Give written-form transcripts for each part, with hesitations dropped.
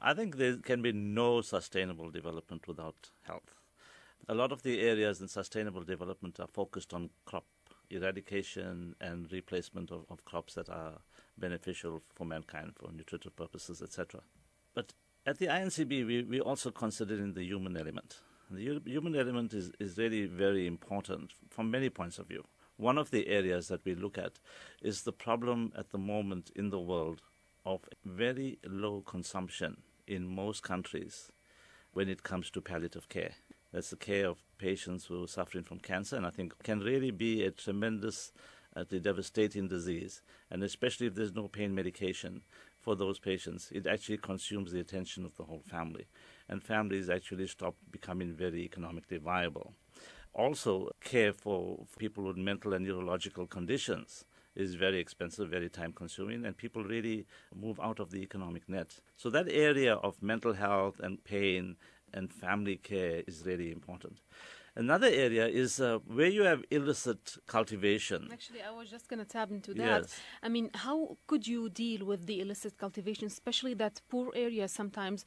I think there can be no sustainable development without health. A lot of the areas in sustainable development are focused on crop eradication and replacement of crops that are beneficial for mankind for nutritive purposes, etc. But at the INCB, we also considering the human element. The human element is really very important from many points of view. One of the areas that we look at is the problem at the moment in the world of very low consumption in most countries when it comes to palliative care. That's the care of patients who are suffering from cancer, and I think can really be a tremendous, devastating disease, and especially if there's no pain medication for those patients, it actually consumes the attention of the whole family, and families actually stop becoming very economically viable. Also, care for people with mental and neurological conditions is very expensive, very time-consuming, and people really move out of the economic net. So that area of mental health and pain and family care is really important. Another area is where you have illicit cultivation. Actually, I was just going to tap into that. Yes. I mean, how could you deal with the illicit cultivation, especially that poor areas sometimes,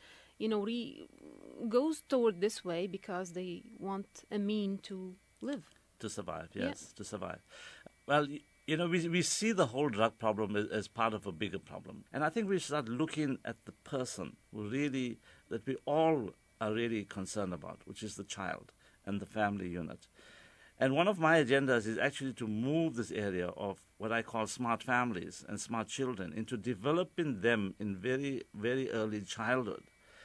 goes toward this way because they want a mean to live? To survive, yes, to survive. Well, we see the whole drug problem as part of a bigger problem. And I think we start looking at the person that we all are really concerned about, which is the child and the family unit. And one of my agendas is actually to move this area of what I call smart families and smart children into developing them in very, very early childhood.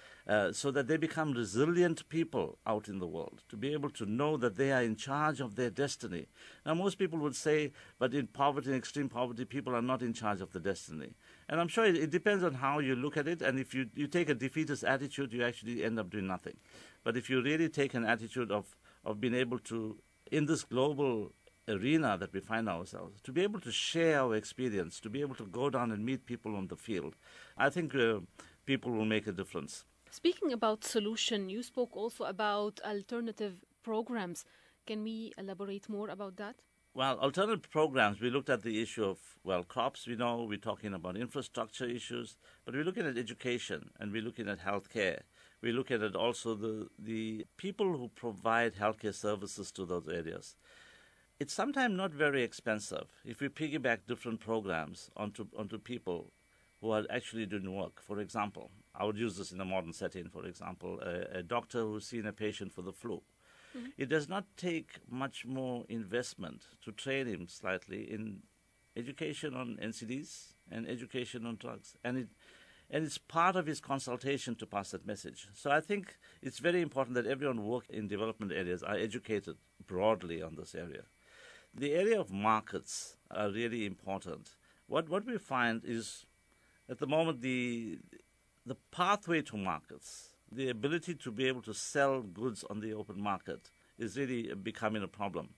So that they become resilient people out in the world, to be able to know that they are in charge of their destiny. Now, most people would say, but in poverty, in extreme poverty, people are not in charge of the destiny. And I'm sure it depends on how you look at it, and if you take a defeatist attitude, you actually end up doing nothing. But if you really take an attitude of being able to, in this global arena that we find ourselves, to be able to share our experience, to be able to go down and meet people on the field, I think people will make a difference. Speaking about solution, you spoke also about alternative programs. Can we elaborate more about that? Well, alternative programs, we looked at the issue of, crops, we're talking about infrastructure issues, but we're looking at education and we're looking at healthcare. We're looking at also the people who provide healthcare services to those areas. It's sometimes not very expensive if we piggyback different programs onto people who are actually doing work. For example, I would use this in a modern setting, for example, a doctor who's seen a patient for the flu. Mm-hmm. It does not take much more investment to train him slightly in education on NCDs and education on drugs. And it's part of his consultation to pass that message. So I think it's very important that everyone who works in development areas are educated broadly on this area. The area of markets are really important. What we find is, at the moment, the pathway to markets, the ability to be able to sell goods on the open market is really becoming a problem.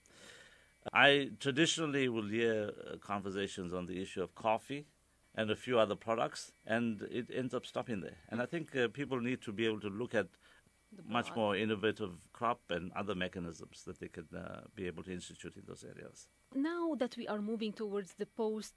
I traditionally will hear conversations on the issue of coffee and a few other products, and it ends up stopping there. And I think people need to be able to look at much more innovative crop and other mechanisms that they could be able to institute in those areas. Now that we are moving towards the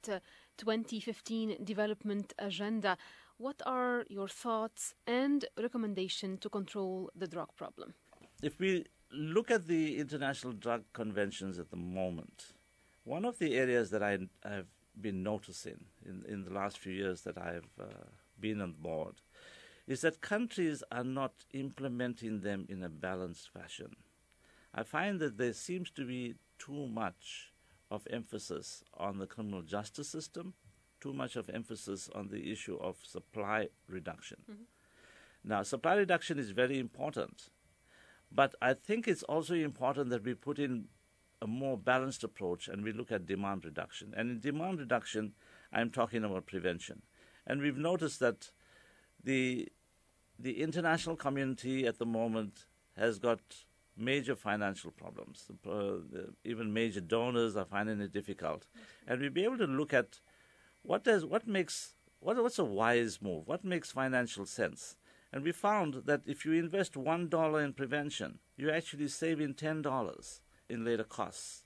post-2015 development agenda, what are your thoughts and recommendations to control the drug problem? If we look at the international drug conventions at the moment, one of the areas that I've been noticing in the last few years that I've been on board is that countries are not implementing them in a balanced fashion. I find that there seems to be too much of emphasis on the criminal justice system, too much of emphasis on the issue of supply reduction. Mm-hmm. Now, supply reduction is very important, but I think it's also important that we put in a more balanced approach and we look at demand reduction. And in demand reduction, I'm talking about prevention. And we've noticed that the international community at the moment has got major financial problems. Even major donors are finding it difficult. And we'll be able to look at what's a wise move, what makes financial sense. And we found that if you invest $1 in prevention, you're actually saving $10 in later costs.